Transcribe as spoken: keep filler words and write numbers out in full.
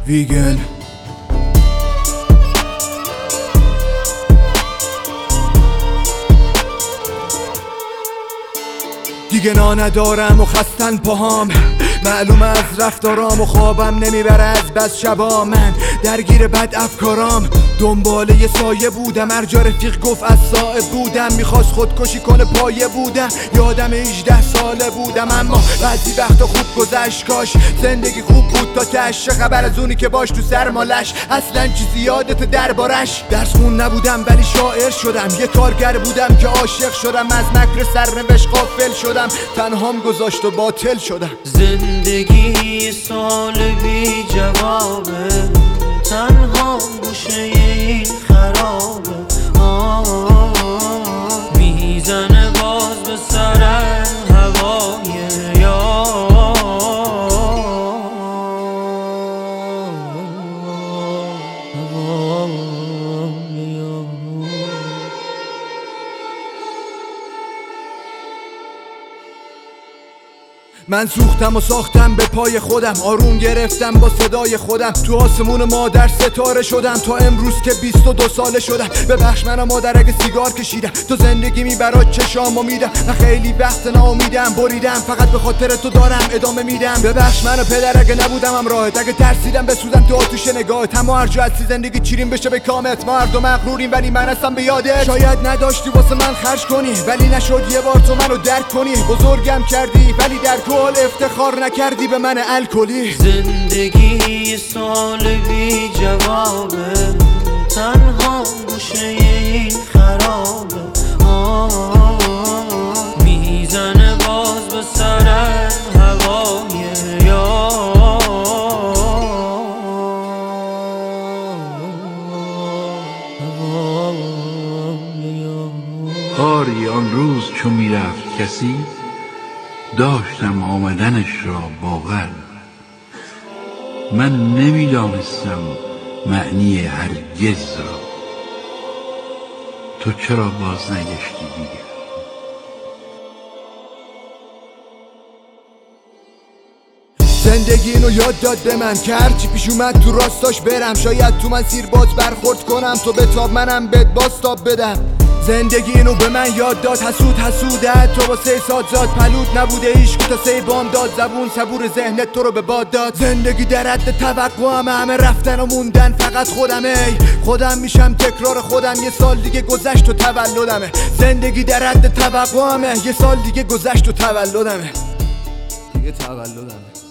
ویگن. دیگه نا ندارم و خستن پاهام، معلومه از رفتارام و خوابم نمیبره از بس شبا. من درگیر بد افکارام، دنباله یه سایه بودم، هر جا رفیق گفت از صاحب بودم، میخواست خودکشی کنه پایه بودم. یادم هجده ساله بودم اما بعضی وقتا خوب گذشت، کاش زندگی خوب بود تا تش. چه خبر از اونی که باش تو سرمالش اصلا چیزی یادت دربارش. درس خون نبودم ولی شاعر شدم، یه کارگر بودم که عاشق شدم، از مکر سرنوشت غافل شدم، تنهام گذاشت و باطل شدم. زندگی سال بی جوابه، تنها گوشه این خرابه. میزنه باز به سر هوای یار. من سوختم و ساختم به پای خودم، آروم گرفتم با صدای خودم، تو آسمون مادر ستاره شدم تا امروز که بیست و دو ساله شدم. ببخش منو مادر اگه سیگار کشیدم، تو زندگی میبرات چشامو میدم، من خیلی وقت ناامیدم بریدم، فقط به خاطر تو دارم ادامه میدم. ببخش منو پدر اگه نبودم همراهت، اگه ترسیدم بسوزم تو آتوش نگاهت، اما هر جا هستی زندگی چیرین بشه به کامت. ما هر دو مغروریم ولی من هستم به یادت. شاید نداشتی واسه من خرج کنی ولی نشد یه بار تو منو درک کنی، بزرگم کردی ولی در افتخار نکردی به من الکلی. زندگی سال بی جوابه، تنها گوشه این خرابه. میزنه باز به سر هوای یار. آری آن روز چو میرفت کسی، داشتم آمدنش را باور. من نمیدانستم معنی هرگز را، تو چرا باز نگشتی دیگر؟ زندگی اینو یاد داد به من که هرچی پیش اومد تو راستاش برم، شاید تو مسیر باز برخورد کنم، تو بتاب منم بهت باز تاب بدم. زندگی اینو به من یاد داد، حسود حسوده تو با سه سات زاد، پلود نبوده عشق تا سه بام داد، زبون صبور ذهنت تو رو به باد داد. زندگی در حد توقعم، همه رفتن و موندن فقط خودمه، خودم میشم تکرار خودم. یه سال دیگه گذشت و تولدمه، زندگی در حد توقعمه، یه سال دیگه گذشت و تولدمه، دیگه تولدمه.